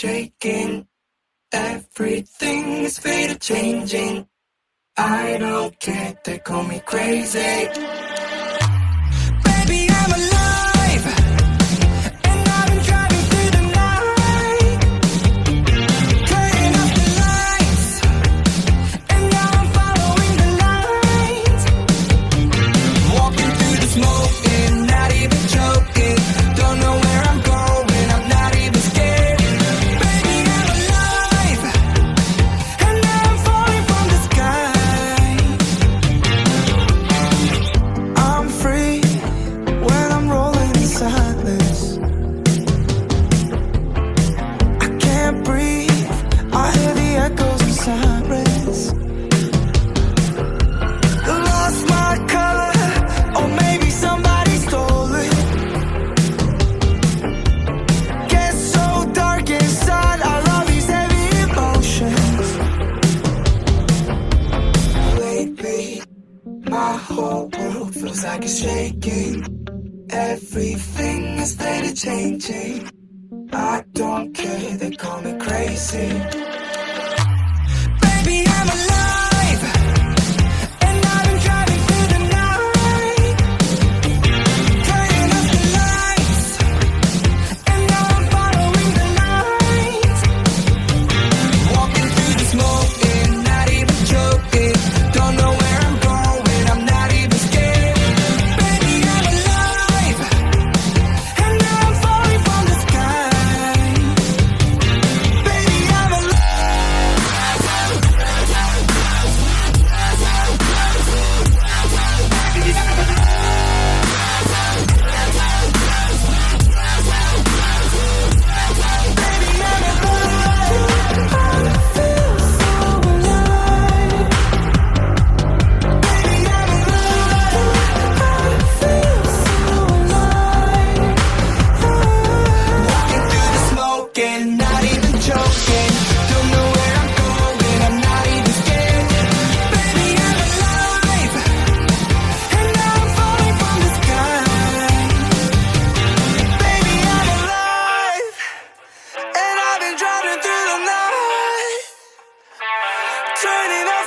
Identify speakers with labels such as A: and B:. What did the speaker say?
A: shaking. Everything is faded, changing. I don't care, they call me crazy. Baby, I'm alive, and I've been driving through the night, turning off the lights, and now I'm following the light. Walking through the smoke and not even joking. Don't know where I'm going, I'm not even scared. Baby, I'm alive, and now I'm falling from the sky. I'm free when I'm rolling in silence. I can't breathe, I hear the echoes and sirens. Lost my color, or maybe somebody stole it. Get so dark inside, I love these heavy emotions. Lately, my whole world feels like it's shaking. Everything is faded, changing. I don't care, they call me crazy. Baby, I'm alive, and I've been driving through the night, turning off the lights, and now I'm following the light. Walking through the smoke and not even joking. Don't know where I'm going, I'm not even scared. Baby, I'm alive, and now I'm falling from the sky. Baby, I'm alive. Walking through the smoke and not even joking. Don't know where I'm going, I'm not even scared. Baby, I'm alive, and now I'm falling from the sky. Baby, I'm alive, and I've been driving through the night, turning off